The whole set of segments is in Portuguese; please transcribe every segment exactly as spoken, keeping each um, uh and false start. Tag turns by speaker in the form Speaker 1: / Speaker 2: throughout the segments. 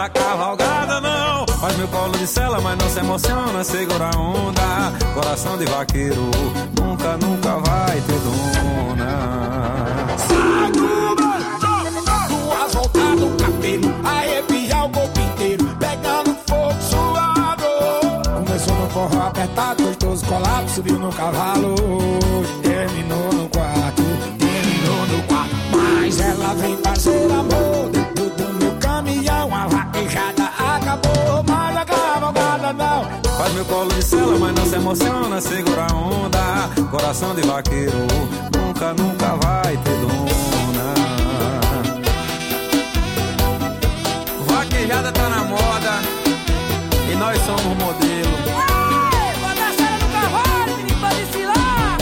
Speaker 1: a cavalgada não. Faz meu colo de cela, mas não se emociona, segura a onda. Coração de vaqueiro nunca, nunca vai ter dona.
Speaker 2: Sai do banco, duas voltas no cabelo, arrepiar o corpo inteiro, pegando fogo suado. Começou no forró apertado, gostoso colado, subiu no cavalo, terminou no quarto, terminou no quarto. Mas ela vem fazer amor dentro do meu caminhão, a vaquejada acabou, mas a cavalgada não.
Speaker 1: Faz meu colo de cela, mas não se emociona, segura a onda. Coração de vaqueiro nunca, nunca vai ter dona. Vaquejada tá na moda e nós somos modelo.
Speaker 3: Ué, bota a cena no cavalo, menino, pra desfilar.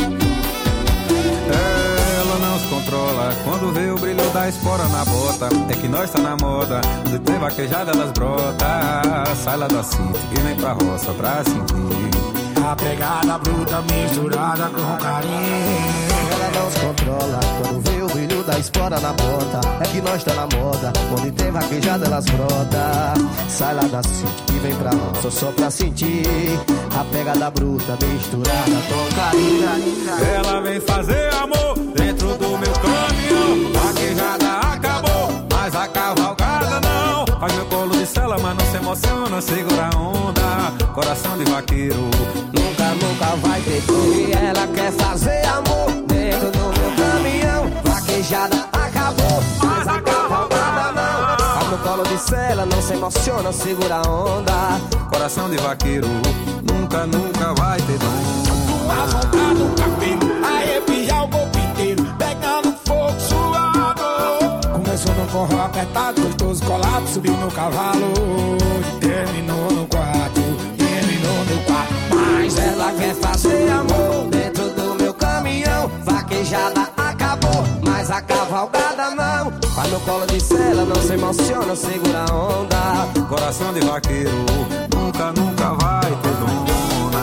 Speaker 1: Ela não se controla quando vê o brilho da espora na bota. É que nós tá na moda, onde tem vaquejada elas brota. Sai lá da cinta e vem pra roça pra sentir
Speaker 2: a pegada bruta misturada com carinho.
Speaker 4: Ela não se controla quando vê o brilho da espora na bota. É que nós tá na moda, onde tem vaquejada elas brota. Sai lá da cinta e vem pra roça só pra sentir a pegada bruta misturada com carinho.
Speaker 1: Ela vem fazer amor dentro do meu caminhão. Vaquejada acabou, mas a cavalgada não. Faz meu colo de cela, mas não se emociona, segura a onda. Coração de vaqueiro
Speaker 4: nunca, nunca vai ter dor. E ela quer fazer amor dentro do meu caminhão. Vaquejada acabou, mas a cavalgada não. Faz no colo de cela, não se emociona, segura a onda.
Speaker 1: Coração de vaqueiro nunca, nunca vai ter dor.
Speaker 2: A volta do cabelo, arrepiar o corpo inteiro, pegando fogo suado. Começou no forró apertado, gostoso colado, subiu no cavalo, terminou no quarto, terminou no quarto.
Speaker 4: Mas ela quer fazer amor dentro do meu caminhão. Vaquejada acabou, mas a cavalgada não. Faz no colo de cela, não se emociona, segura a onda.
Speaker 1: Coração de vaqueiro nunca, nunca vai ter dona.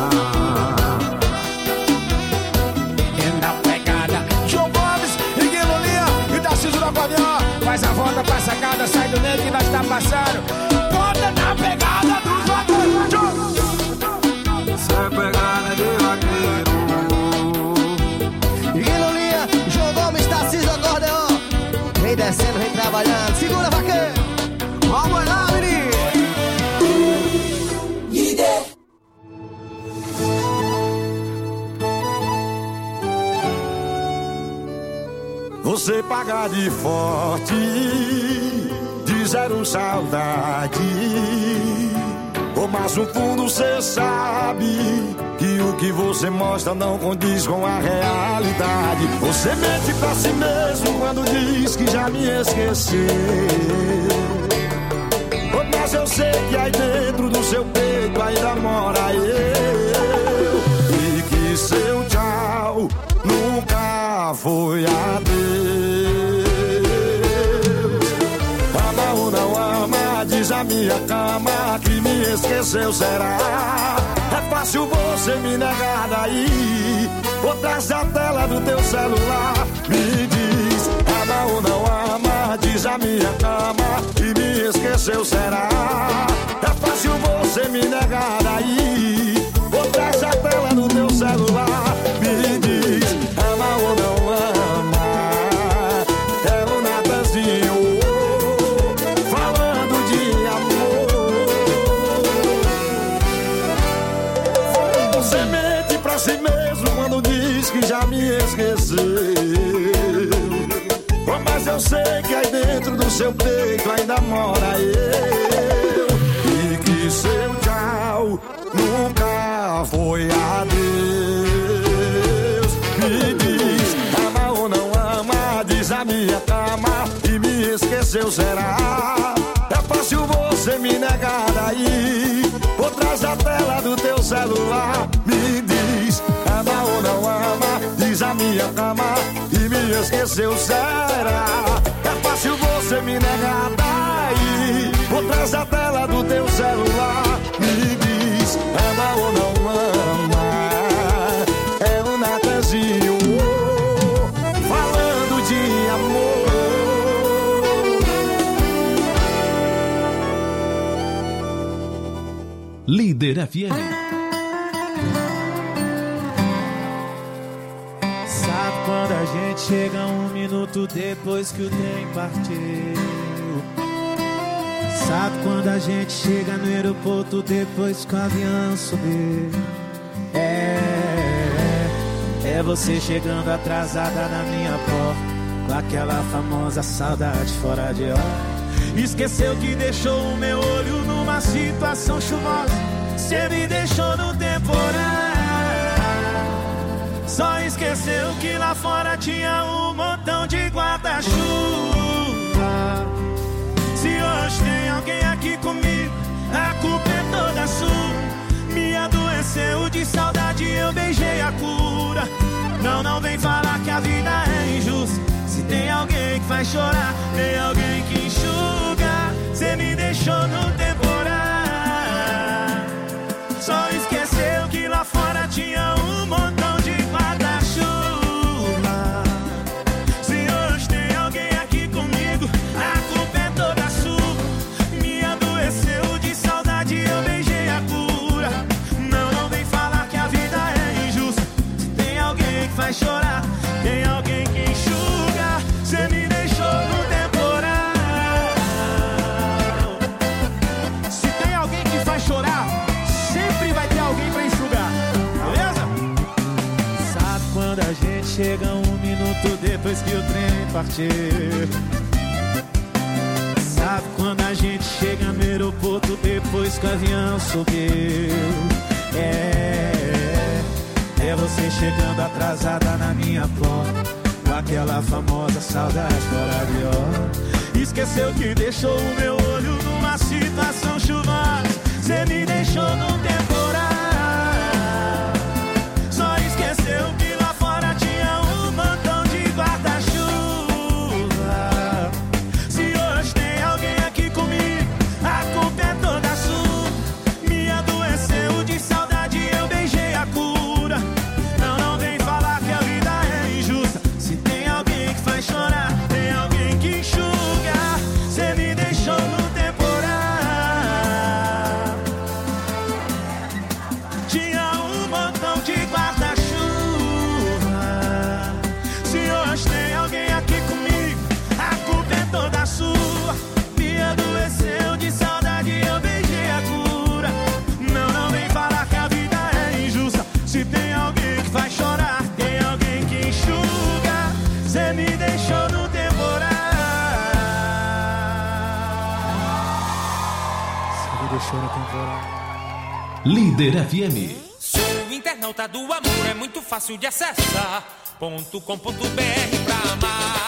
Speaker 2: E na pegada, João Gomes e Guilherme e Tarcísio do Acordeão. Faz a volta pra sacada, sai do meio que nós tá passando. Bota na pegada dos vaqueiros.
Speaker 1: Isso é pegada de vaqueiro.
Speaker 4: Guilherme, João Gomes, Tarcísio do Acordeão. Vem descendo, vem trabalhando. Segura, vaqueiro. Vamos lá, menino.
Speaker 2: Você paga de forte, de zero saudade. Oh, mas no fundo cê sabe que o que você mostra não condiz com a realidade. Você mente pra si mesmo quando diz que já me esqueceu. Oh, mas eu sei que aí dentro do seu peito ainda mora eu. E que seu tchau nunca foi adeus. Ama ou não ama, diz a minha cama que me esqueceu, será? É fácil você me negar daí, por trás da tela do teu celular. Me diz, ama ou não ama, diz a minha cama que me esqueceu, será? É fácil você me negar daí, por trás da tela do teu celular. Me diz, ama ou não ama, é o Natanzinho falando de amor. Você mente pra si mesmo quando diz que já me esqueceu. Oh, mas eu sei que aí dentro do seu peito ainda mora eu. E que seu tchau nunca foi adeus. Me diz, ama ou não ama, diz a minha cama e me esqueceu, será? É fácil você me negar daí, por trás da tela do teu celular. Me diz, ama ou não ama, diz a minha cama e me esqueceu, será? É fácil você me negar daí, por trás da tela do teu celular. Me diz, ama ou não ama, é o Natanzinho falando de amor.
Speaker 5: Líder F M.
Speaker 6: Sabe quando a gente chega um minuto depois que o trem partiu? Sabe quando a gente chega no aeroporto depois que o avião subiu? É, é você chegando atrasada na minha porta, com aquela famosa saudade fora de hora. Esqueceu que deixou o meu olho numa situação chuvosa. Cê me deixou no temporal. Só esqueceu que lá fora tinha um montão de guarda-chuva. Se hoje tem alguém aqui comigo, a culpa é toda sua. Me adoeceu de saudade, eu beijei a cura. Não, não vem falar que a vida é injusta. Se tem alguém que faz chorar, tem alguém que enxuga. Cê me deixou no temporal. Só esqueceu que lá fora tinha um montão de guarda-chuva. Se hoje tem alguém aqui comigo, a culpa é toda sua. Me adoeceu de saudade, eu beijei a cura. Não, não vem falar que a vida é injusta. Se tem alguém que faz chorar, tem alguém que enxuga. Cê me deixou no temporal. Se tem alguém que faz chorar, sempre vai ter alguém pra enxugar, beleza? Sabe quando a gente chega um minuto depois que o trem partiu? Sabe quando a gente chega no aeroporto depois que o avião subiu? É, é você chegando atrasada na minha porta, com aquela famosa saudade fora de hora. Esqueceu que deixou o meu olho numa situação chuvosa. Cê me deixou no temporal. Só esqueceu que lá fora tinha um montão de guarda-chuva. Se hoje tem alguém aqui comigo, a culpa é toda sua. Me adoeceu de saudade, eu beijei a cura. Não, não vem falar que a vida é injusta. Se tem alguém que faz chorar, tem alguém que enxuga. Cê me deixou no temporal. Tinha um montão de guarda-chuva. Se hoje tem alguém aqui comigo, a culpa é toda sua. Me adoeceu de saudade, eu beijei a cura. Não, não vem falar que a vida é injusta. Se tem alguém que faz chorar, tem alguém que enxuga. Cê me deixou no temporal. Cê me deixou no temporal.
Speaker 5: Líder F M.
Speaker 7: Sou o internauta do amor, é muito fácil de acessar. ponto com ponto b r pra amar.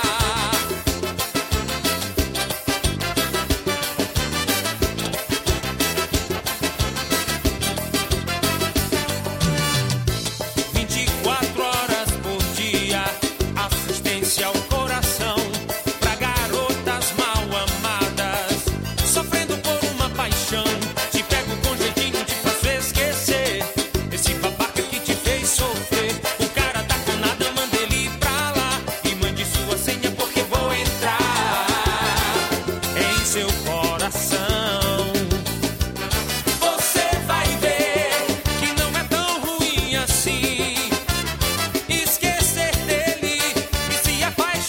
Speaker 7: vinte e quatro horas por dia, assistência ao coração, pra garotas mal amadas, sofrendo por uma paixão. Te pego com jeitinho de fazer esquecer esse babaca que te fez sofrer. O cara tá com nada, manda ele pra lá e mande sua senha porque vou entrar em seu coração. Você vai ver que não é tão ruim assim esquecer dele e se apaixonar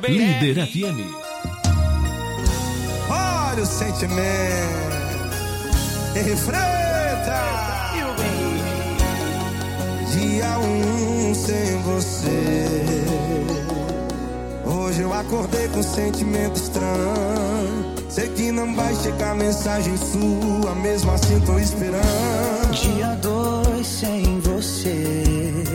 Speaker 7: B R.
Speaker 5: Líder F M.
Speaker 2: Olha o sentimento. Enfrenta. Dia um sem você. Hoje eu acordei com um sentimento estranho. Sei que não vai chegar mensagem sua, mesmo assim tô esperando.
Speaker 8: Dia dois sem você.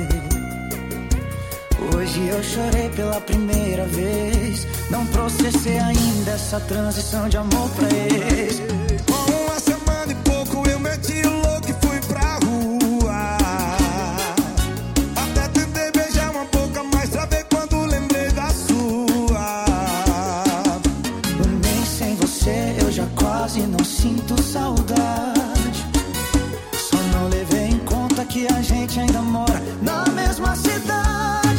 Speaker 8: Hoje eu chorei pela primeira vez. Não processei ainda essa transição de amor pra ex.
Speaker 2: Com uma semana e pouco eu meti o louco e fui pra rua. Até tentei beijar uma boca, mas travei quando lembrei da sua.
Speaker 8: Nem sem você eu já quase não sinto saudade. Só não levei em conta que a gente ainda mora na mesma cidade.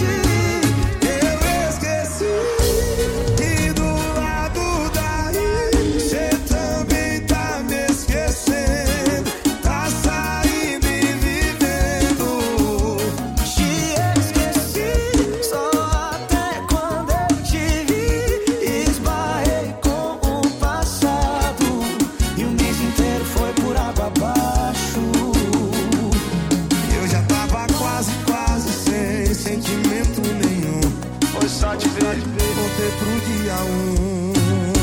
Speaker 2: Voltei pro dia um.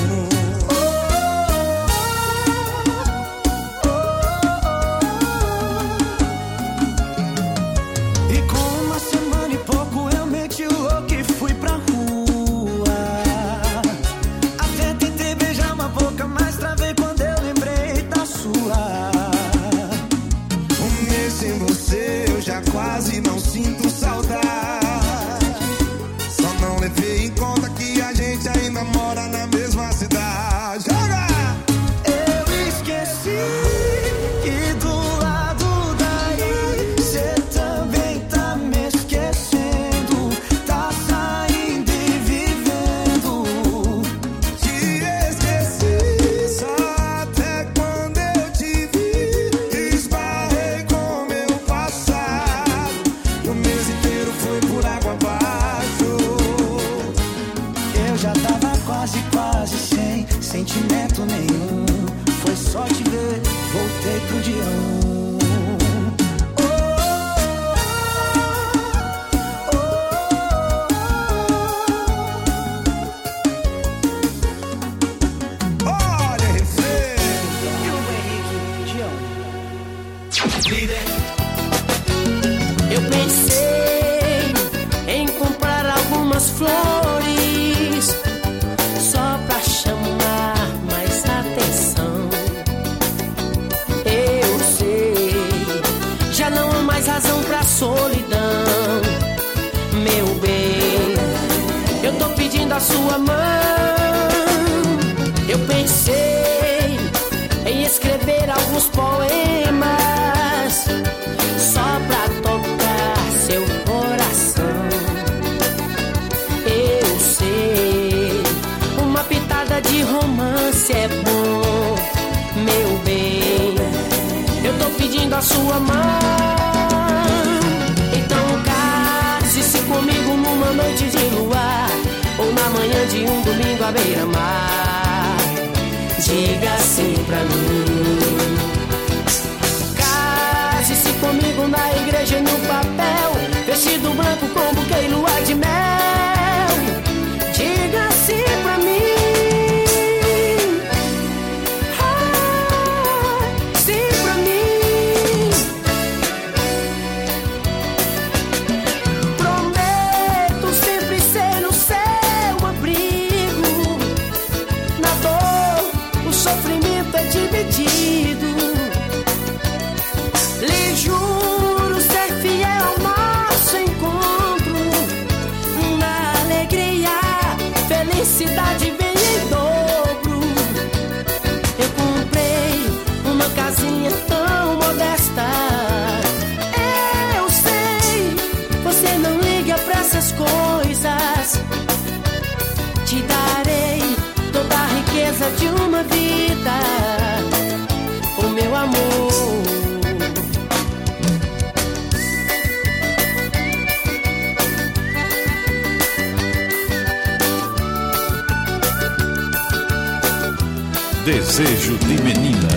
Speaker 8: E com uma semana e pouco eu meti o louco e fui pra rua. Até tentei beijar uma boca, mas travei quando eu lembrei da sua.
Speaker 2: Um mês sem você eu já quase não sinto saudade. Não levei em conta que a gente ainda mora na mesma cidade. Joga!
Speaker 8: Eu esqueci que do lado daí cê também tá me esquecendo. Tá saindo e vivendo.
Speaker 2: Te esqueci só até quando eu te vi. Esbarrei com meu passado. O mês inteiro foi por água abaixo.
Speaker 8: Eu já tava quase, quase sem sentimento nenhum. Foi só te ver, voltei pro dia um.
Speaker 2: Olha, refém.
Speaker 9: Eu pensei em comprar algumas flores só pra chamar mais atenção. Eu sei, já não há mais razão pra solidão. Meu bem, eu tô pedindo a sua mão. Eu pensei em escrever alguns poemas só pra tocar seu coração. Eu sei, uma pitada de romance é bom. Meu bem, eu tô pedindo a sua mão. Então case-se comigo numa noite de luar, ou na manhã de um domingo à beira-mar. Diga sim pra mim. Case-se comigo na igreja e no papel, vestido branco com buquê e lua de mel. Diga sim pra mim. Ah, sim pra mim. Prometo sempre ser no seu abrigo. Na dor, o sofrimento é dividido. Lhe juro ser fiel ao nosso encontro. Na
Speaker 5: Desejo de Menina.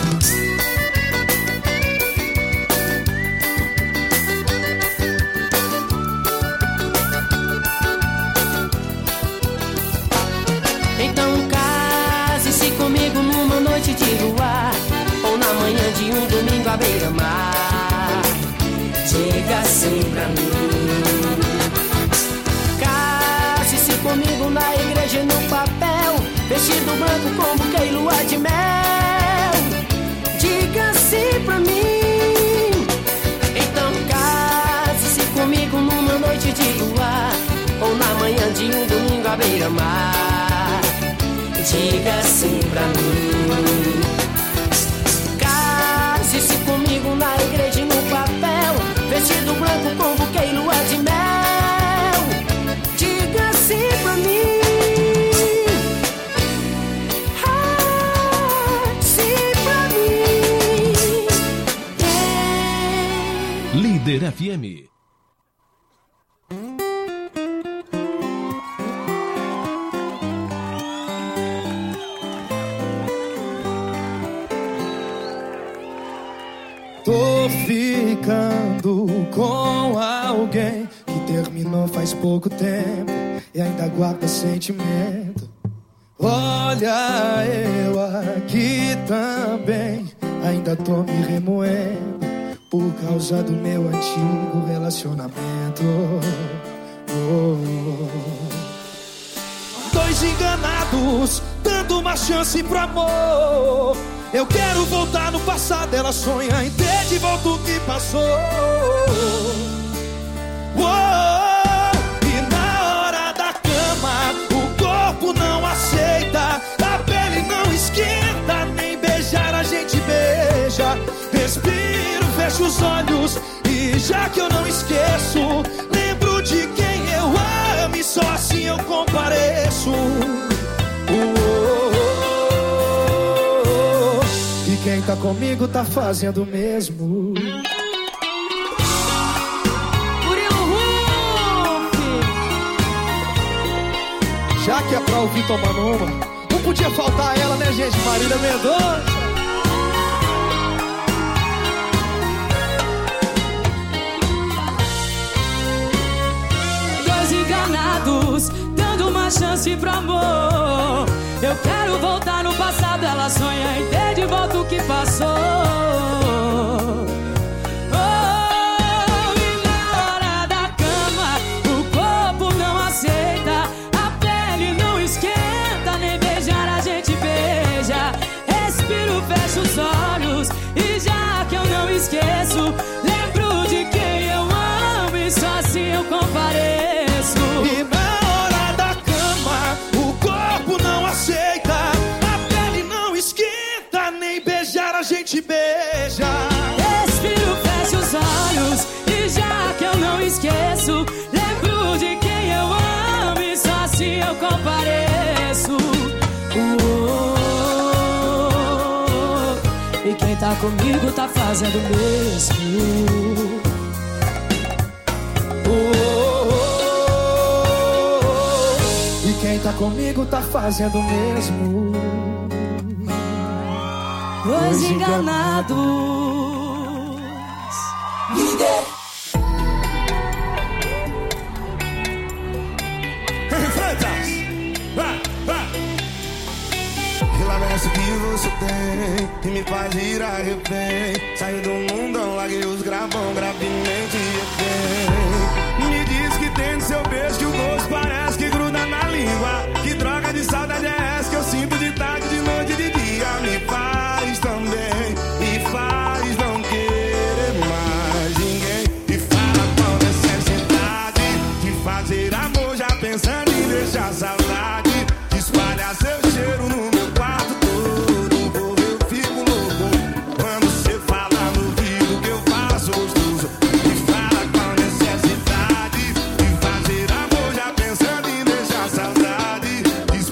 Speaker 9: Então case-se comigo numa noite de luar, ou na manhã de um domingo à beira-mar. Diga sim pra mim. Case-se comigo na igreja no papel, vestido branco com buquê e lua de mel. Diga sim pra mim. Então case-se comigo numa noite de luar, ou na manhã de um domingo à beira-mar. Diga sim pra mim. Case-se comigo na igreja no papel, vestido branco com buquê e lua de mel. Diga sim pra mim. Ah, sim pra mim. Yeah.
Speaker 5: Líder F M.
Speaker 10: Tô ficando com alguém que terminou faz pouco tempo e ainda guarda sentimento. Olha, eu aqui também ainda tô me remoendo por causa do meu antigo relacionamento. Oh. Dois enganados, dando uma chance pro amor. Eu quero voltar no passado, ela sonha em ter de volta o que passou. Oh, e na hora da cama, o corpo não aceita, a pele não esquenta, nem beijar a gente beija. Respiro, fecho os olhos e já que eu não esqueço, lembro de quem eu amo e só assim eu compareço. Oh, quem tá comigo tá fazendo o mesmo.
Speaker 3: Murilo Huff.
Speaker 10: Já que é pra ouvir tomando uma, não podia faltar ela, né, gente? Marília Mendonça.
Speaker 3: Dois enganados, dando uma chance pro amor. Eu quero voltar no passado, ela sonha em ter de volta o que passou. Oh, e na hora da cama, o corpo não aceita, a pele não esquenta, nem beijar a gente beija. Respiro, fecho os olhos e já que eu não esqueço, lembro de quem eu amo e só assim eu compareço.
Speaker 10: E na hora da cama, o corpo não aceita, a pele não esquenta, nem beijar a gente beija.
Speaker 3: Respiro, fecho os olhos e já que eu não esqueço, lembro de quem eu amo e só assim eu compareço. Oh, e quem tá comigo tá fazendo o mesmo.
Speaker 10: E quem tá comigo tá fazendo o mesmo.
Speaker 3: Dois enganados.
Speaker 10: Líder.
Speaker 2: Ela veste o que você tem e me faz ir a refém. Saí do mundão, larguei os gravão, gravemente refém. Me diz que tem no seu beijo que o gosto parece que gruda na língua. Que droga de saudade é essa que eu sinto de tarde, de noite, de dia. Me faz também, me faz não querer mais ninguém. E fala com necessidade de fazer amor já pensando em deixar saudade. Espalha seu cheiro no meu quarto todo, eu fico louco. Quando você fala no ouvido que eu faço gostoso. E fala com necessidade de fazer amor já pensando em deixar saudade.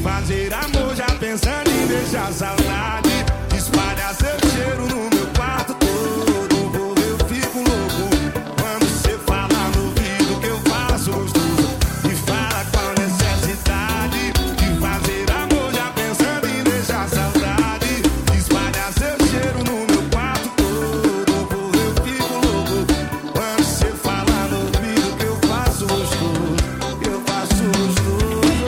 Speaker 2: fazer amor já pensando em deixar saudade. Espalha seu cheiro no meu quarto todo. Vou, eu fico louco quando você fala no ouvido que eu faço gostoso. E fala com a necessidade de fazer amor já pensando em deixar saudade. Espalha seu cheiro no meu quarto todo. Vou, eu fico louco quando você fala no ouvido que eu faço gostoso. Eu faço gostoso.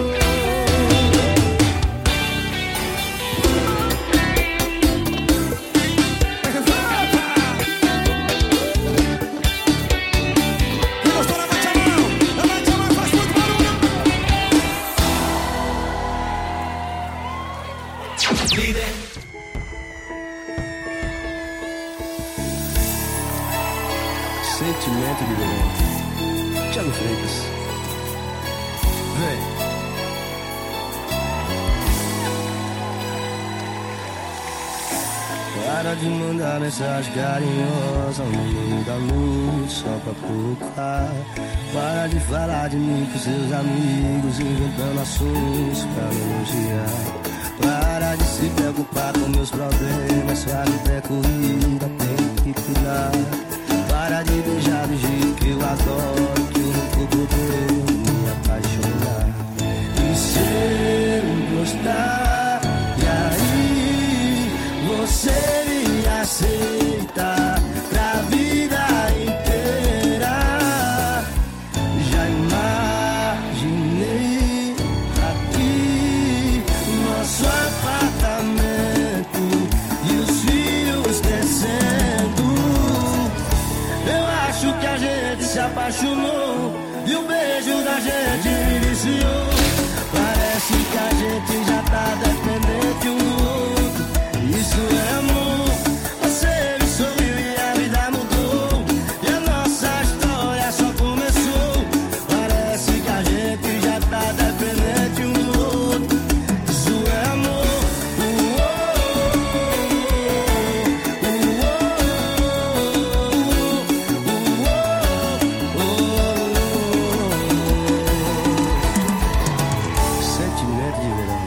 Speaker 4: Sentimento de verão. Thiago Freitas. Vem. Para de mandar mensagem carinhosa no meio da noite só pra provocar. Para de falar de mim com seus amigos, inventando assuntos pra me elogiar. Para de se preocupar com meus problemas, sua vida é corrida, tem que cuidar. Para de beijar do jeito que eu adoro, que eu não vou poder me apaixonar. E se eu gostar, e aí você me aceita pra vida inteira. Já imaginei aqui nosso apartamento e os filhos crescendo. Eu acho que a gente se apaixonou e o beijo da gente iniciou. Parece que a gente já tá dependente um do outro. Isso é amor. Você me sorriu e a vida mudou. E a nossa história só começou. Parece que a gente já tá dependente um do outro. Isso é amor. Sentimento de verão.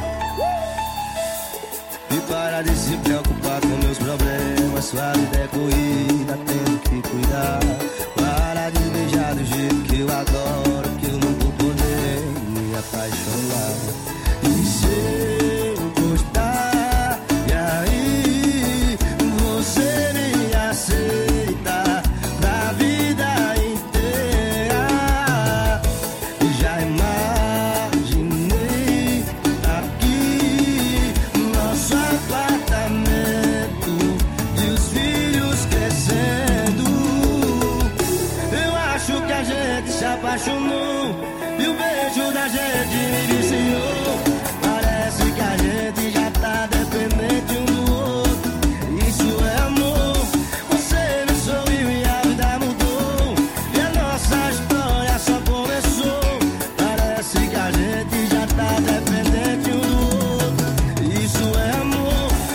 Speaker 4: E para de se preocupar com meus problemas, sua vida é corrida, tenho que cuidar. Para de beijar do jeito que eu adoro, que eu não vou poder me apaixonar. E se eu gostar, e aí você me aceita da vida inteira. Já imaginei aqui nosso apartamento e os filhos crescendo. Eu acho que a gente se apaixonou e o beijo da gente iniciou. Parece que a gente já tá dependente um do outro. Isso é amor. Você me sorriu e a vida mudou. E a nossa história só começou. Parece que a gente já tá dependente um do outro. Isso é amor.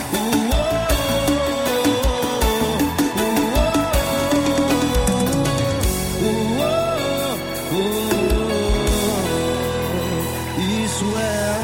Speaker 4: Isso é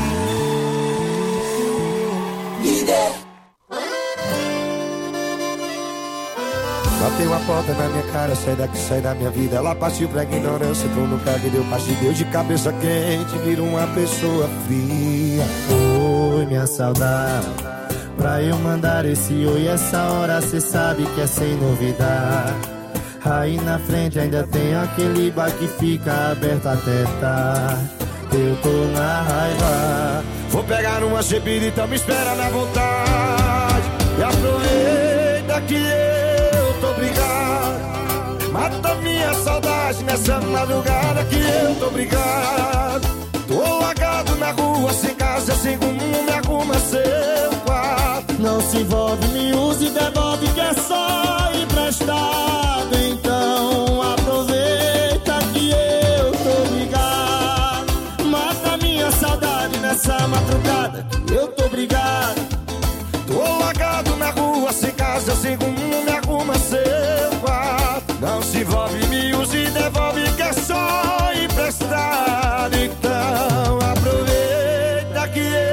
Speaker 2: Bateu a porta na minha cara, sai daqui, sai da minha vida. Ela partiu pra ignorância, entrou no carro e deu parte. Deu de cabeça quente, vira uma pessoa fria.
Speaker 6: Oi, minha saudade, pra eu mandar esse oi, essa hora cê sabe que é sem novidade. Aí na frente ainda tem aquele bar que fica aberto até tarde. Eu tô na raiva.
Speaker 2: Vou pegar uma bebida, então me espera na vontade. E aproveita que eu tô brigado. Mata minha saudade nessa madrugada que eu tô brigado. Tô largado na rua, sem casa, sem rumo, me arruma seu quarto.
Speaker 6: Não se envolve, me use e devolve que é só emprestado. Então aproveita que eu tô ligado. Mata minha saudade nessa madrugada que eu tô brigado.
Speaker 2: Tô largado na rua, sem casa, sem rumo, me arruma seu quarto. Não se envolve, me use e devolve que é só emprestado. Então aproveita que eu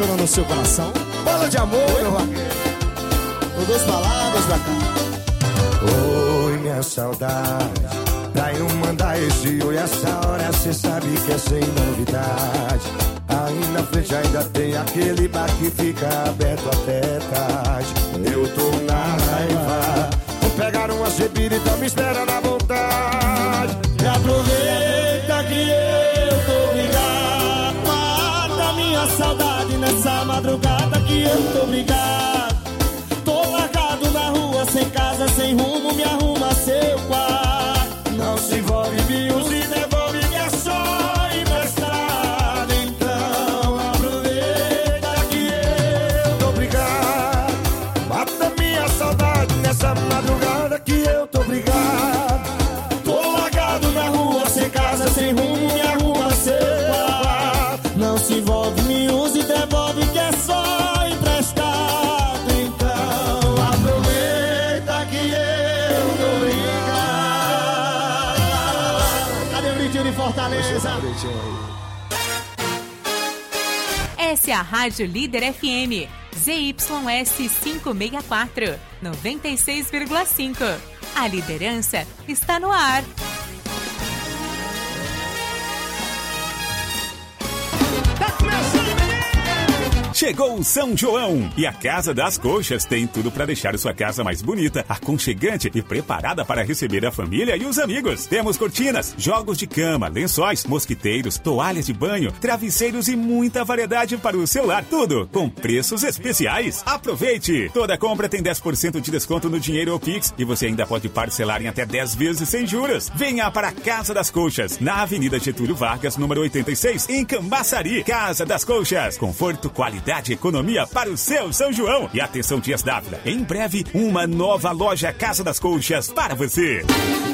Speaker 11: apaixonou no seu coração?
Speaker 2: Bola de amor, meu vaqueiro.
Speaker 11: Com duas palavras pra cá.
Speaker 2: Oi, minha saudade. Daí não mandar esse oi essa hora, cê sabe que é sem novidade. Aí na frente ainda tem aquele bar que fica aberto até tarde. Eu tô na raiva, vou pegar uma bebida e então me espera na vontade. E aproveita que eu tô ligado, mata minha saudade nessa madrugada que eu tô brigado. Tô largado na rua, sem casa, sem rumo, me arruma seu quarto. Não se envolve, me use e devolve minha só emprestada. Então aproveita que eu tô brigado, mata minha saudade nessa madrugada que eu tô brigado. Tô largado na rua, sem casa, sem rumo, me arruma seu quarto. Não se envolve, me use e devolve que é só emprestado. Então aproveita que eu tô brigado. Cadê o Britinho de Fortaleza?
Speaker 12: Essa é a Rádio Líder F M, Z Y S quinhentos e sessenta e quatro, noventa e seis vírgula cinco. A liderança está no ar.
Speaker 13: Chegou o São João e a Casa das Coxas tem tudo para deixar sua casa mais bonita, aconchegante e preparada para receber a família e os amigos. Temos cortinas, jogos de cama, lençóis, mosquiteiros, toalhas de banho, travesseiros e muita variedade para o seu lar. Tudo com preços especiais. Aproveite! Toda compra tem dez por cento de desconto no dinheiro ou Pix e você ainda pode parcelar em até dez vezes sem juros. Venha para a Casa das Coxas, na Avenida Getúlio Vargas, número oitenta e seis, em Camaçari. Casa das Coxas, conforto, qualidade e economia para o seu São João. E atenção, Dias Dávila, em breve uma nova loja Casa das Coxas para você.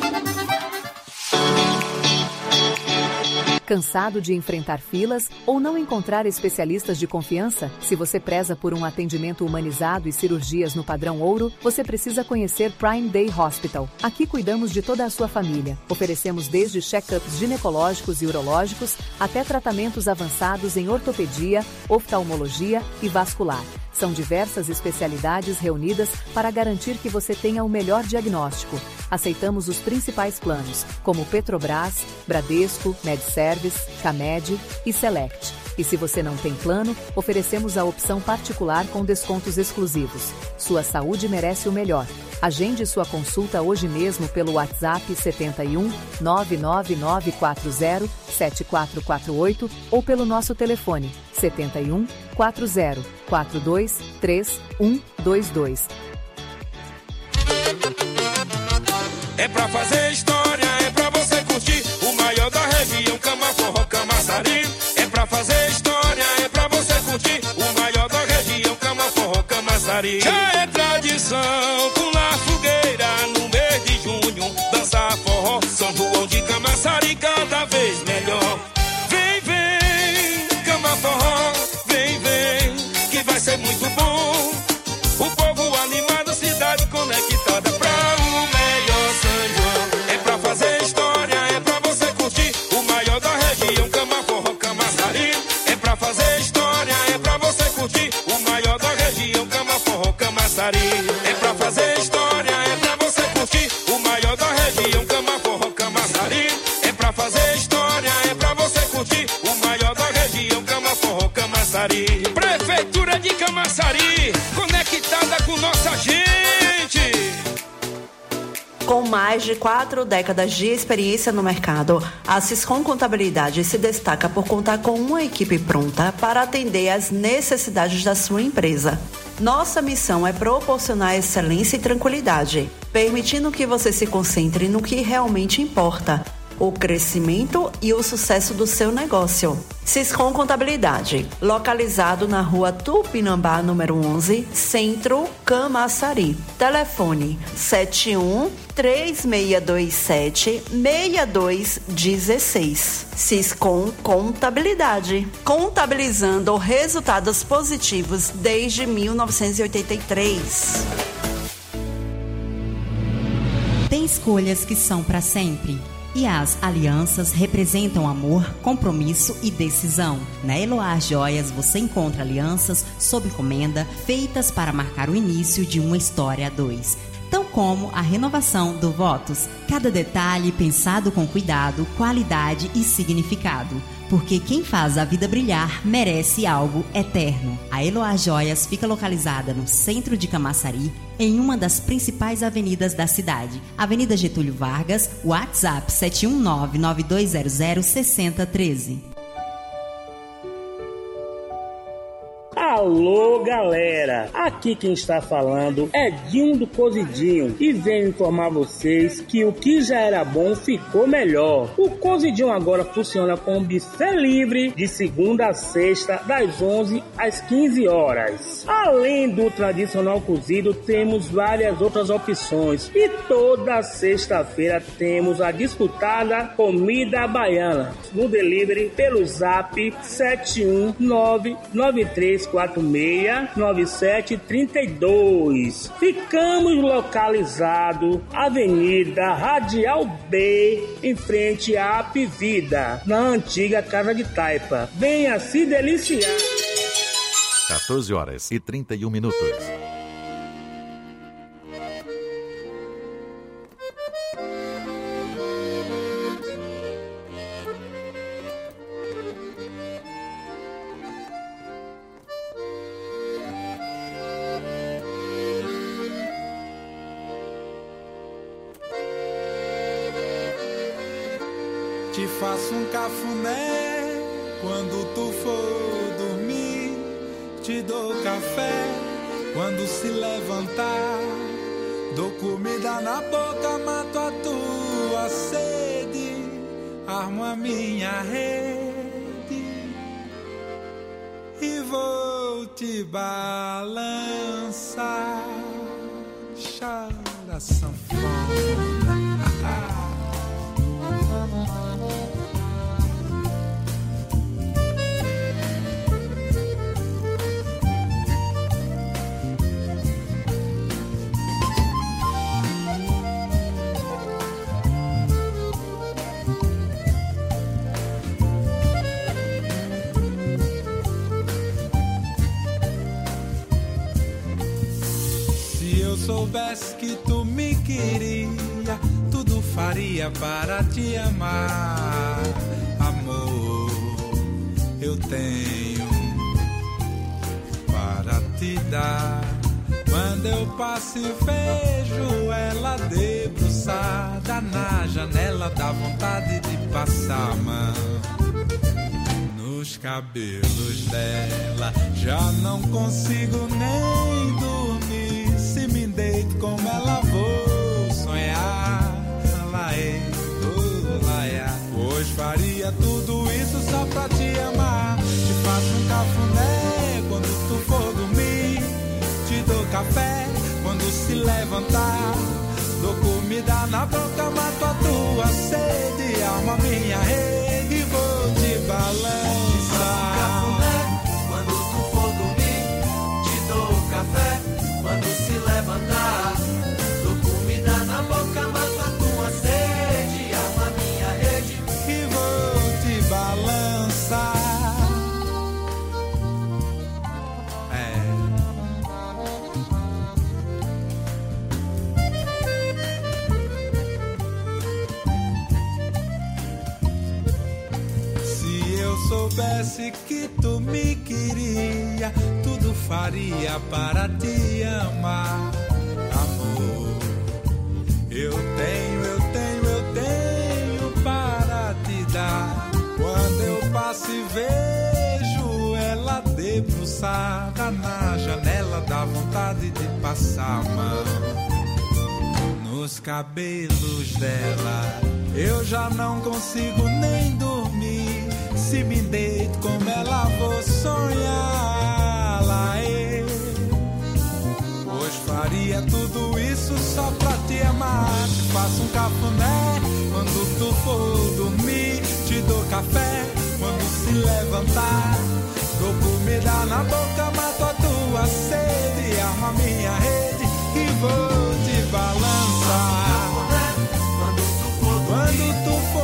Speaker 14: Cansado de enfrentar filas ou não encontrar especialistas de confiança? Se você preza por um atendimento humanizado e cirurgias no padrão ouro, você precisa conhecer Prime Day Hospital. Aqui cuidamos de toda a sua família. Oferecemos desde check-ups ginecológicos e urológicos até tratamentos avançados em ortopedia, oftalmologia e vascular. São diversas especialidades reunidas para garantir que você tenha o melhor diagnóstico. Aceitamos os principais planos, como Petrobras, Bradesco, MedService, Camed e Select. E se você não tem plano, oferecemos a opção particular com descontos exclusivos. Sua saúde merece o melhor. Agende sua consulta hoje mesmo pelo WhatsApp setenta e um, nove nove nove quatro zero, sete quatro quatro oito ou pelo nosso telefone setenta e um, quatro zero, quatro dois três, um dois dois.
Speaker 7: É pra fazer história, é pra você curtir o maior da região, Cama Forró Camaçari. É pra fazer história, é pra você curtir o maior da região, Cama Forró Camaçari. Já é tradição, pular fogueira no mês de junho, dançar forró, São João de Camaçari cada vez melhor. Vem, vem, Cama Forró, vem, vem, que vai ser muito bom. O povo animado, cidade conectada pra o melhor São João. É pra fazer história, é pra você curtir o maior da região, Cama Forró Camaçari. É pra fazer história, é pra você curtir o maior da região, Cama Forró Camaçari. É pra fazer história, é pra você curtir o maior da região, Cama Forró Camaçari. É pra fazer história, é pra você curtir o maior da região, Cama Forró Camaçari. Prefeitura de Camaçari, conectada com nossa gente.
Speaker 15: Com mais de quatro décadas de experiência no mercado, a Siscom Contabilidade se destaca por contar com uma equipe pronta para atender às necessidades da sua empresa. Nossa missão é proporcionar excelência e tranquilidade, permitindo que você se concentre no que realmente importa: o crescimento e o sucesso do seu negócio. Siscom Contabilidade, localizado na rua Tupinambá, número onze, Centro, Camaçari. Telefone sete um, três seis dois sete, seis dois um seis. Siscom Contabilidade, contabilizando resultados positivos desde mil novecentos e oitenta e três.
Speaker 16: Tem escolhas que são para sempre? E as alianças representam amor, compromisso e decisão. Na Eloá Joias você encontra alianças sob encomenda feitas para marcar o início de uma história a dois, tão como a renovação do votos. Cada detalhe pensado com cuidado, qualidade e significado. Porque quem faz a vida brilhar merece algo eterno. A Eloá Joias fica localizada no centro de Camaçari, em uma das principais avenidas da cidade. Avenida Getúlio Vargas, WhatsApp sete um nove, nove dois zero zero, seis zero um três.
Speaker 17: Alô, galera! Aqui quem está falando é Dinho do Cozidinho e venho informar vocês que o que já era bom ficou melhor. O Cozidinho agora funciona com buffet livre de segunda a sexta, das onze às quinze horas. Além do tradicional cozido, temos várias outras opções e toda sexta-feira temos a disputada comida baiana no delivery pelo zap sete um nove, nove três quatro seis, nove sete três dois. Ficamos localizados Avenida Radial B, em frente à Apivida, na antiga Casa de Taipa. Venha se deliciar.
Speaker 18: quatorze horas e trinta e um minutos.
Speaker 19: Te faço um cafuné quando tu for dormir. Te dou café quando se levantar. Dou comida na boca, mato a tua sede. Armo a minha rede e vou te balançar. Chora sanfona. Se eu soubesse que tu me queria, tudo faria para te amar. Amor, eu tenho para te dar. Quando eu passo e vejo ela debruçada na janela, dá vontade de passar a mão nos cabelos dela. Já não consigo nem dormir. Se me deito com ela vou sonhar. Laê, oh, laê. Hoje faria tudo isso só pra te amar. Te faço um cafuné quando tu for dormir. Te dou café quando se levantar. Dou comida na boca, mato a tua sede. Armo a minha rede e vou te balançar.
Speaker 8: Quando tu for dormir, te dou café. Quando se levantar, dou comida na boca, mato a tua sede. Armo a minha rede
Speaker 19: e vou te balançar. Soubesse que tu me queria, tudo faria para te amar. Amor, eu tenho, eu tenho, eu tenho para te dar. Quando eu passo e vejo ela debruçada na janela, dá vontade de passar a mão nos cabelos dela. Eu já não consigo nem dormir. Se me deito com ela vou sonhar. Laê. Hoje faria tudo isso só pra te amar. Te faço um cafuné quando tu for dormir. Te dou café quando se levantar. Dou comida na boca, mato a tua sede. Armo a minha rede e vou te balançar. Quando tu for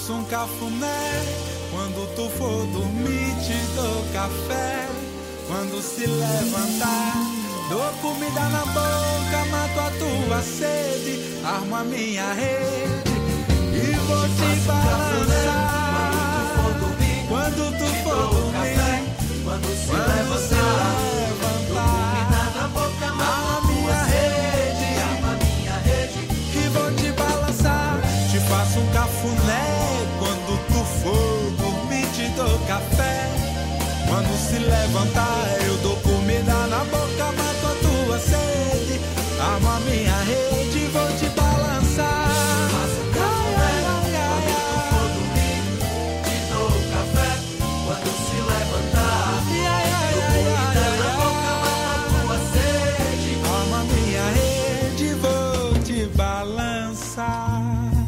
Speaker 19: faço um cafuné. Quando tu for dormir, te dou café. Quando se levantar, dou comida na boca, mato a tua sede, armo a minha rede e vou te balançar. Quando tu for dormir, quando se levantar, comida na boca, armo a minha rede, armo a minha rede e vou te balançar. Te faço um cafuné. Quando tu for dormir, te dou café. Quando se levantar, eu dou comida na boca, mato a tua sede, armo a minha rede e vou te balançar. Faço um cafuné. Quando tu for dormir, te dou café. Quando se levantar, eu dou comida na boca, mato a tua sede, armo a minha rede e vou te balançar.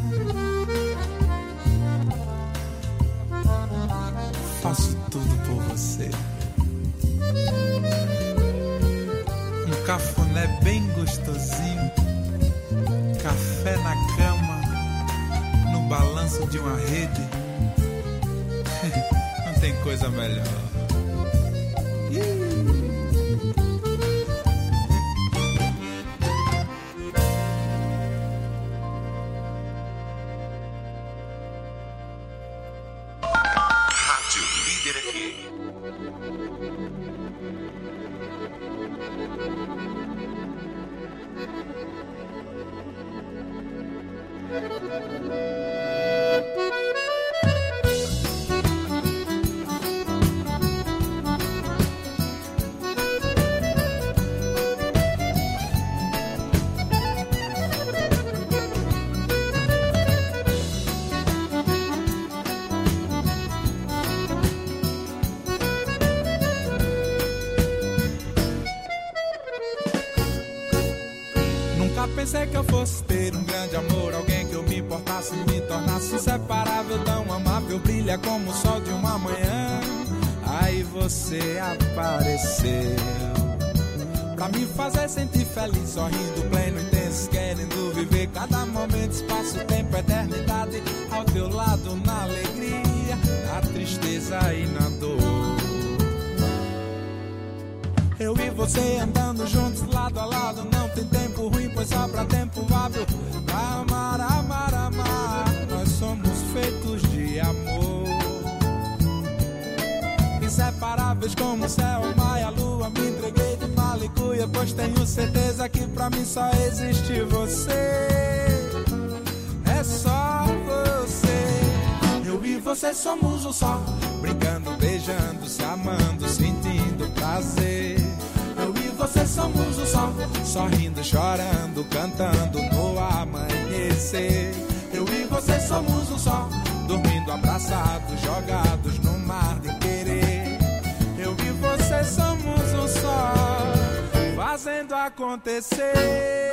Speaker 19: Faço tudo por você. Um cafuné bem gostosinho, café na cama, no balanço de uma rede. Não tem coisa melhor. Pensei que eu fosse ter um grande amor, alguém que eu me importasse, me tornasse inseparável, tão amável, brilha como o sol de uma manhã. Aí você apareceu pra me fazer sentir feliz, sorrindo, pleno, intenso, querendo viver cada momento, espaço, tempo, eternidade, ao teu lado na alegria, na tristeza e na dor. Eu e você andando juntos, lado a lado, não tem tempo ruim, pois sobra tempo hábil pra amar, amar, amar. Nós somos feitos de amor, inseparáveis como o céu, o mar e a lua. Me entreguei de malicuia, pois tenho certeza que pra mim só existe você. É só você. Eu e você somos um só, brincando, beijando, se amando, sentindo prazer. Eu e você somos um só, sorrindo, chorando, cantando no amanhecer. Eu e você somos um só, dormindo abraçados, jogados no mar de querer. Eu e você somos um só, fazendo acontecer.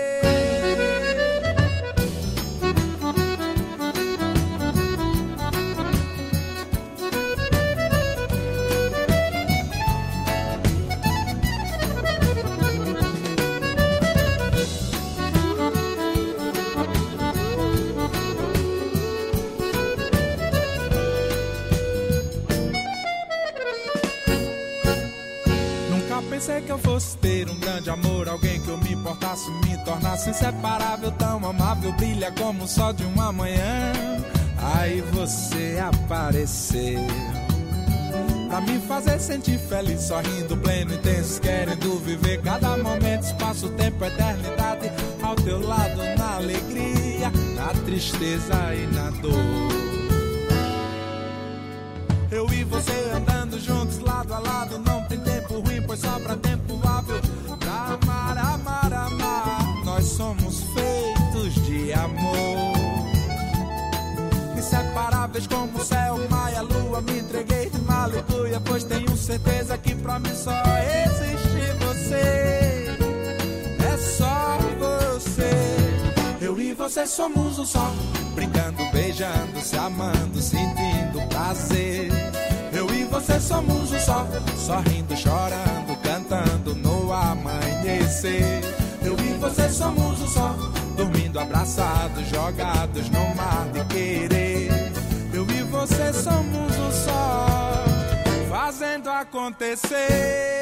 Speaker 19: Pensei que eu fosse ter um grande amor, alguém que eu me importasse, me tornasse inseparável, tão amável, brilha como o sol de uma manhã. Aí você apareceu pra me fazer sentir feliz, sorrindo, pleno, intenso, querendo viver cada momento, espaço, tempo, eternidade, ao teu lado na alegria, na tristeza e na dor. Eu e você andando juntos, lado a lado, não tem tempo ruim, pois sobra tempo hábil pra amar, amar, amar. Nós somos feitos de amor, inseparáveis como o céu, o mar e a lua. Me entreguei de malicuia, pois tenho certeza que pra mim só existe você. É só você. Eu e você somos um só, brincando, beijando, se amando, sentindo prazer. Eu e você somos um só, sorrindo, chorando, cantando no amanhecer. Eu e você somos um só, dormindo abraçados, jogados no mar de querer. Eu e você somos um só, fazendo acontecer.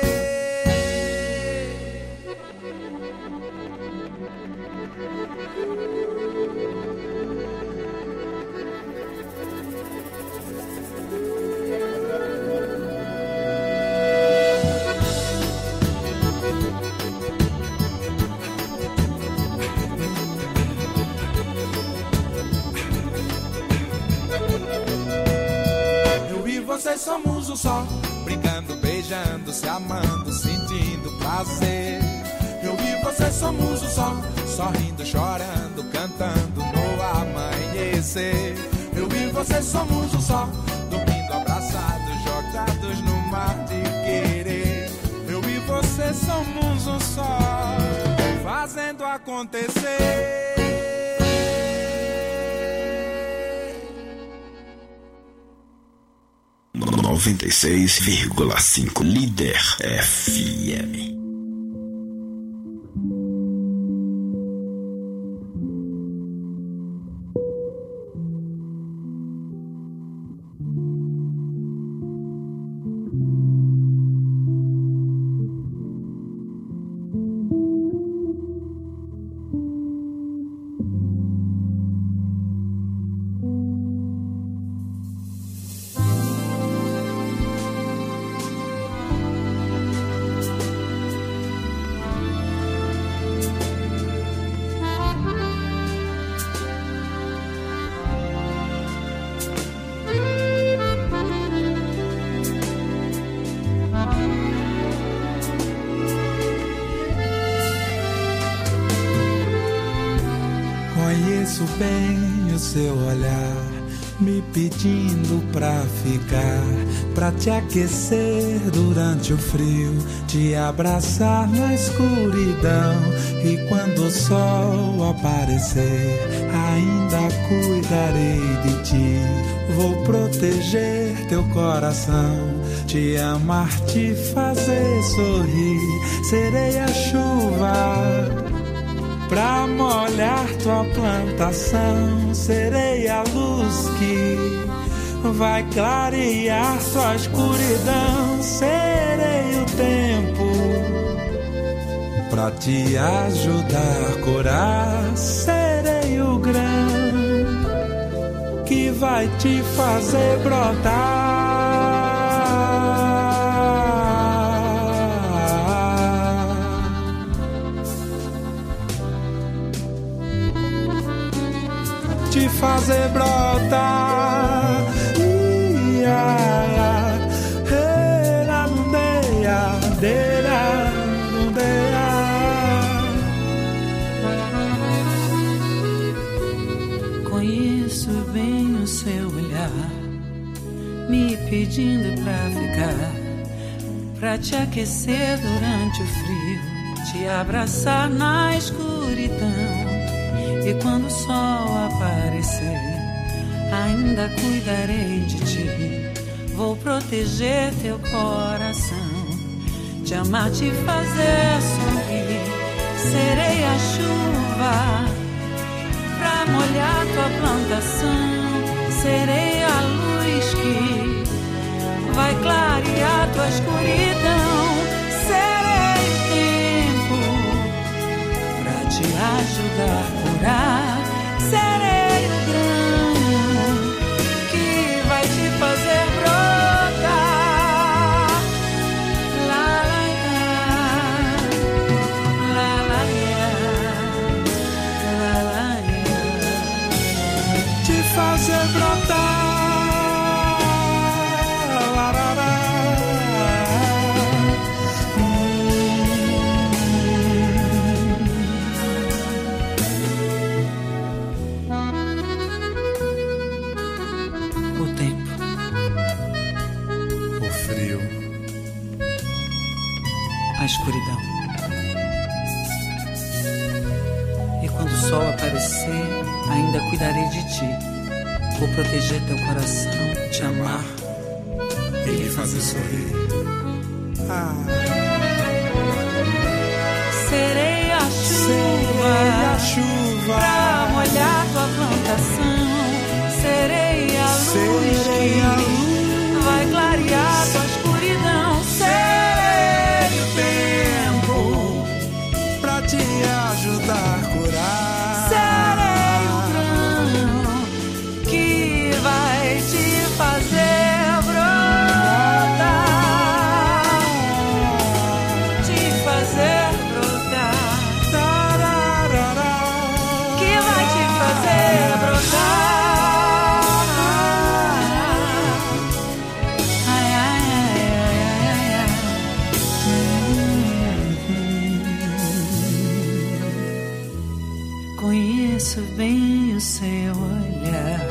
Speaker 19: Vocês somos um só, brincando, beijando, se amando, sentindo prazer. Eu e vocês somos um só, sorrindo, chorando, cantando no amanhecer. Eu e vocês somos um só, dormindo, abraçados, jogados no mar de querer. Eu e vocês somos um só, fazendo acontecer.
Speaker 20: noventa e seis vírgula cinco Líder F M.
Speaker 19: Conheço bem o seu olhar, me pedindo pra ficar, pra te aquecer durante o frio, te abraçar na escuridão. E quando o sol aparecer, ainda cuidarei de ti. Vou proteger teu coração, te amar, te fazer sorrir. Serei a chuva pra molhar tua plantação, serei a luz que vai clarear tua escuridão. Serei o tempo pra te ajudar a curar. Serei o grão que vai te fazer brotar. Te fazer brotar. Ia, era mundeia, deira, mundeia.
Speaker 3: Conheço bem o seu olhar, me pedindo pra ficar, pra te aquecer durante o frio, te abraçar na escuridão. E quando o sol aparecer, ainda cuidarei de ti. Vou proteger teu coração, te amar, te fazer sorrir. Serei a chuva pra molhar tua plantação. Serei a luz que vai clarear tua escuridão. Serei tempo pra te ajudar a curar. Serei o grão que vai te fazer brotar. La la la, la la la, la la la,
Speaker 19: te fazer brotar. La la la.
Speaker 3: A escuridão. E quando o sol aparecer, ainda cuidarei de ti. Vou proteger teu coração, te amar
Speaker 19: e lhe fazer sorrir. Ah.
Speaker 3: Serei a chuva,
Speaker 19: serei a chuva chuva
Speaker 3: pra molhar tua plantação. Serei a luz
Speaker 19: Serei
Speaker 3: que
Speaker 19: a luz
Speaker 3: vai clarear tua escuridão. Serei
Speaker 19: o tempo pra te ajudar a curar.
Speaker 3: Serei o grão que vai te fazer brotar, te fazer brotar, que vai te fazer brotar. Ai, ai, ai, ai, ai, ai. Conheço bem o seu olhar.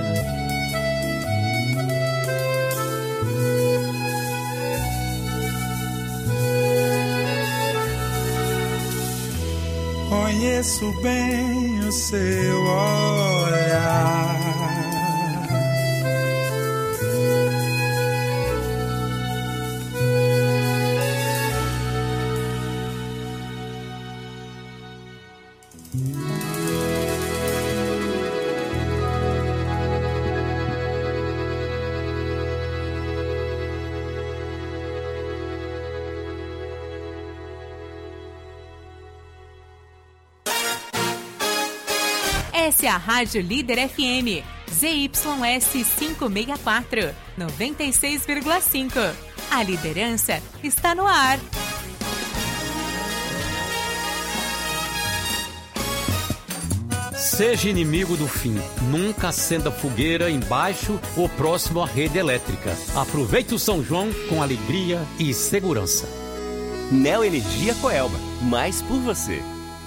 Speaker 19: Conheço bem o seu olhar.
Speaker 12: Essa é a Rádio Líder F M, Z Y S quinhentos e sessenta e quatro, noventa e seis vírgula cinco. A liderança está no ar.
Speaker 21: Seja inimigo do fim. Nunca acenda fogueira embaixo ou próximo à rede elétrica. Aproveite o São João com alegria e segurança.
Speaker 22: Neo Energia Coelba. Mais por você.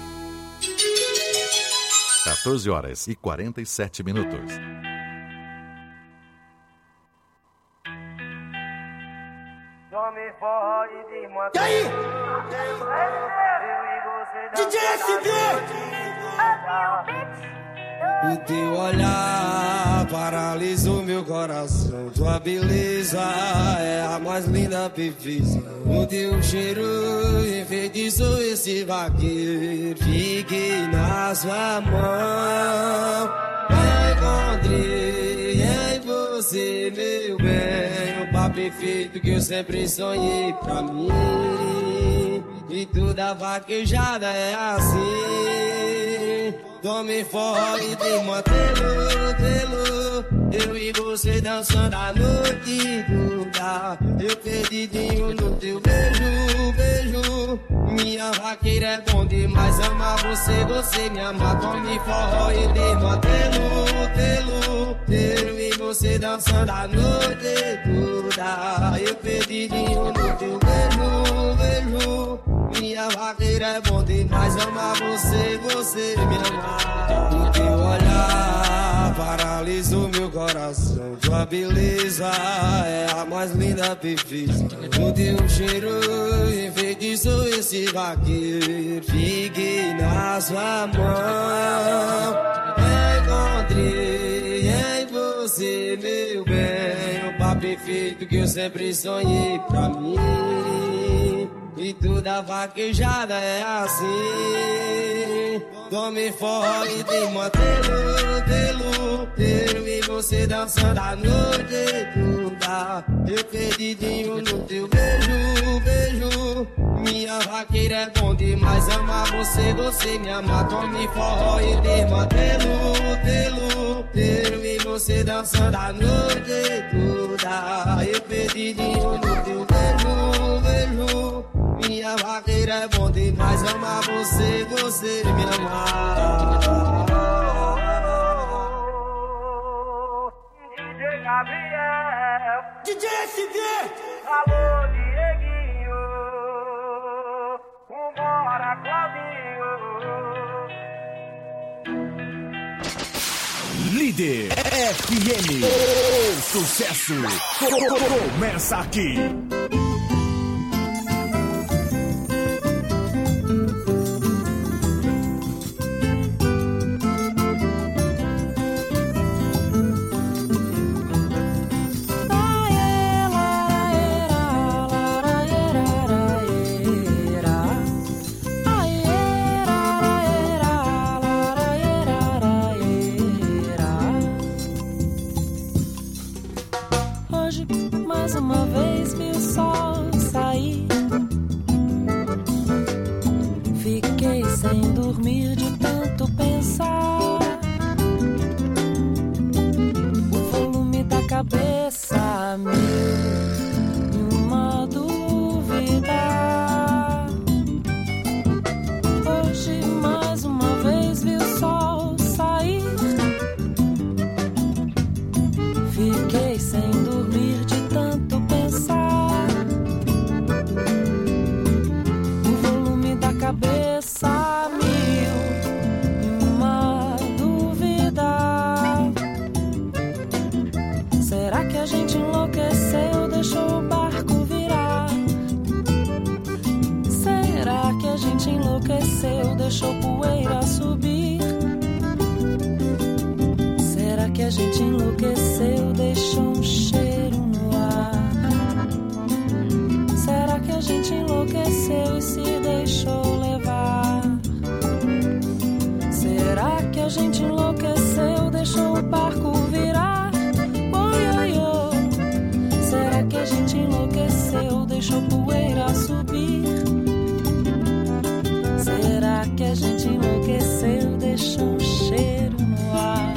Speaker 18: quatorze horas e quarenta e sete minutos.
Speaker 2: E aí? D J S D! O teu olhar paralisou meu coração. Tua beleza é a mais linda perfeição. O teu cheiro enfeitiçou esse vaqueiro. Fiquei na sua mão. Encontrei em você, meu bem, o par perfeito que eu sempre sonhei pra mim. E toda vaquejada é assim. Tome fora de mantê-lo, tê-lo. Eu e você dançando a noite toda. Eu perdidinho no teu beijo, beijo. Minha vaqueira é bom demais amar você, você me ama. Tome forró e de mantê-lo, tê-lo. Eu e você dançando a noite toda. Eu perdidinho no teu beijo, beijo. Minha vaqueira é bom demais amar você, você me amar. O teu olhar paralisou meu coração. Tua beleza é a mais linda perfeição. O teu cheiro enfeitiçou esse vaqueiro. Fiquei na sua mão. Encontrei em você, meu bem, o par perfeito que eu sempre sonhei pra mim. E toda vaquejada é assim. Tome forró e de mantê-lo, tê-lo. Eu e você dançando a noite toda. Eu perdidinho no teu beijo, beijo. Minha vaqueira é bom demais amar você, você me ama. Tome forró e de mantê-lo, tê-lo. Eu e você dançando a noite toda. Eu perdidinho no teu beijo, beijo. Minha vaqueira é bom demais amar você, você me amar.
Speaker 23: D J Gabriel,
Speaker 2: D J S D,
Speaker 23: alô Dieguinho, vambora Claudinho.
Speaker 5: Líder F M, o sucesso começa aqui.
Speaker 3: Hoje, mais uma vez, vi o sol sair. Fiquei sem dormir de tanto pensar. O volume da cabeça a mil e uma dúvida. Hoje, mais uma vez, vi o sol sair. Fiquei sem dormir de tanto pensar. O volume da cabeça a mil e uma dúvida. Será que a gente enlouqueceu, deixou o barco virar? Será que a gente enlouqueceu, deixou poeira subir? Será que a gente enlouqueceu, deixou um cheiro no ar? Será que a gente enlouqueceu e se deixou levar? Será que a gente enlouqueceu, deixou o barco virar? Oi, oi, oi. Será que a gente enlouqueceu, deixou poeira subir? Será que a gente enlouqueceu, deixou um cheiro no ar?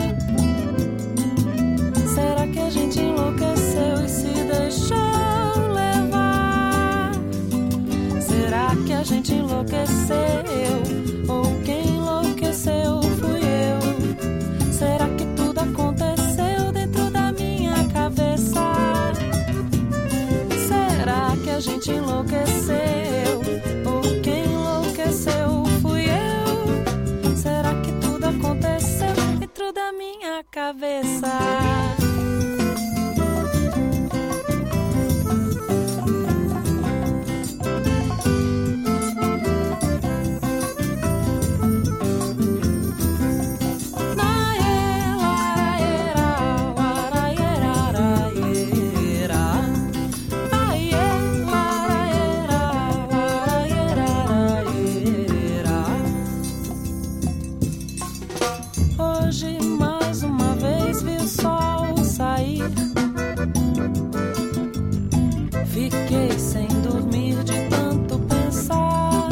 Speaker 3: Será que a gente enlouqueceu e se deixou levar? Será que a gente enlouqueceu? Ou quem enlouqueceu fui eu? Será que tudo aconteceu dentro da minha cabeça? Será que a gente enlouqueceu? Ou quem enlouqueceu fui eu? Será que tudo aconteceu dentro da minha cabeça? Hoje, mais uma vez, vi o sol sair. Fiquei sem dormir de tanto pensar.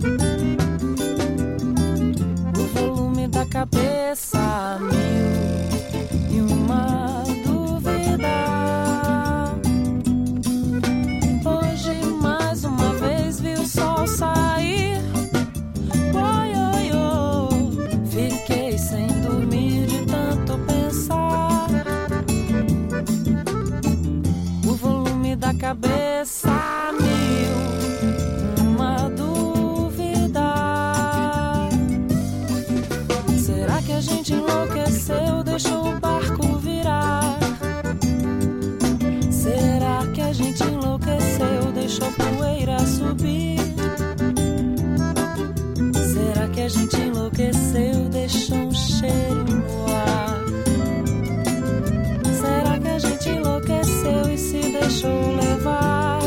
Speaker 3: O volume da cabeça a mil e uma dúvida. Hoje, mais uma vez, vi o sol sair. Oi, oi, oi. Fiquei sem dormir de tanto pensar. O volume da cabeça a mil, uma dúvida. Será que a gente enlouqueceu, deixou o barco virar? Será que a gente enlouqueceu, deixou poeira subir? Será que a gente enlouqueceu, deixou um cheiro no ar? Será que a gente enlouqueceu e se deixou levar?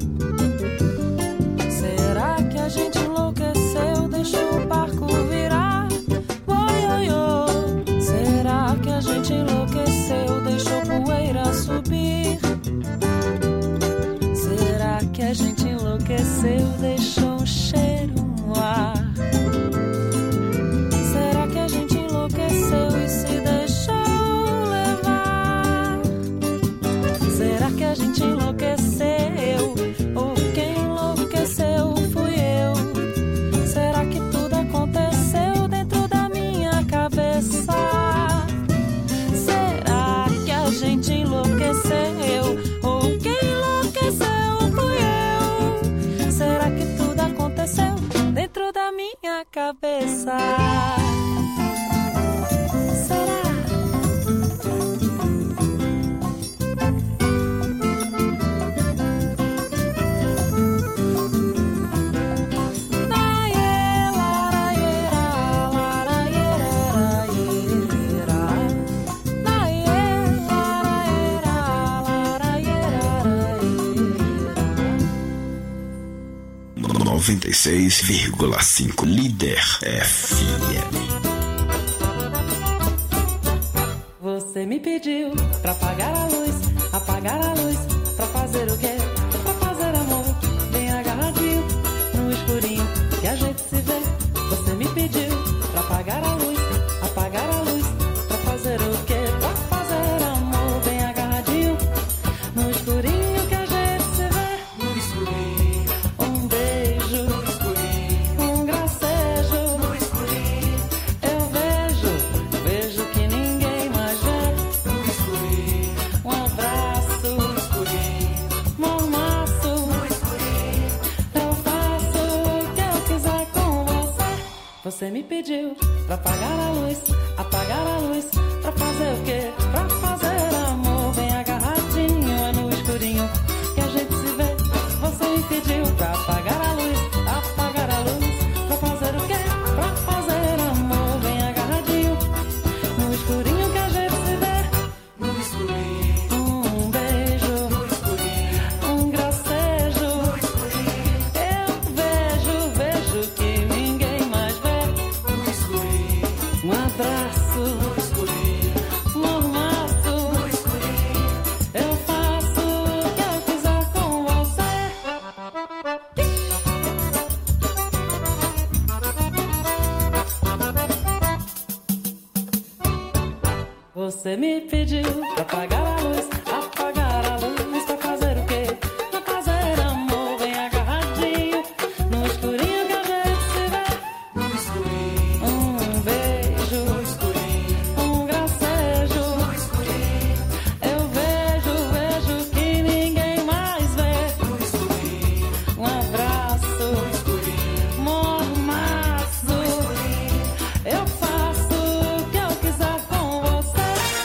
Speaker 3: Será que a gente enlouqueceu, deixou o barco virar? Oi, oi, oi. Será que a gente enlouqueceu, deixou poeira subir? Será que a gente enlouqueceu, deixou um cheiro no ar? Será que a gente enlouqueceu e se deixou levar? Será que a gente enlouqueceu? Ou quem enlouqueceu fui eu? Será que tudo aconteceu dentro da minha cabeça? Será que a gente enlouqueceu? Ou quem enlouqueceu fui eu? Será que tudo aconteceu dentro da minha cabeça? Será?
Speaker 20: noventa e seis vírgula cinco Líder F M.
Speaker 3: Você me pediu pra apagar a luz, apagar a luz, Você me pediu pra apagar a luz, apagar a luz, pra fazer o quê? Pra fazer amor, bem agarradinho, é no escurinho que a gente se vê. Você me pediu pra apagar a luz, apagar a luz, pra fazer o quê? Pra fazer amor, bem agarradinho, no escurinho que a gente se vê. No escurinho, um beijo, no escurinho, um gracejo, no escurinho, eu vejo, vejo que ninguém mais vê. No escurinho, um abraço, no escurinho, um armaço, no escurinho, eu faço o que eu quiser com você. Você me pediu pra apagar a luz, apagar a luz, pra fazer o quê? Pra fazer amor, bem agarradinho, no escurinho que a gente se vê. No escurinho, um beijo, no escurinho, um gracejo, no escurinho, eu vejo, vejo que ninguém mais vê. No escurinho, um abraço, no escurinho, mormaço, no escurinho, eu faço o que eu quiser com você.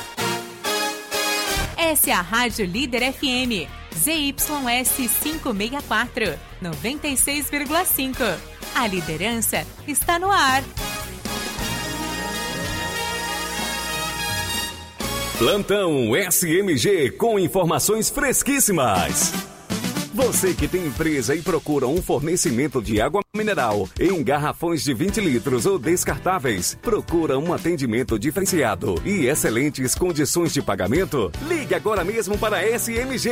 Speaker 12: Essa é a Rádio Líder F M, Z Y S quinhentos e sessenta e quatro, noventa e seis vírgula cinco. A liderança está no ar.
Speaker 1: Plantão S M G com informações fresquíssimas. Você que tem empresa e procura um fornecimento de água mineral em garrafões de vinte litros ou descartáveis, procura um atendimento diferenciado e excelentes condições de pagamento? Ligue agora mesmo para a S M G.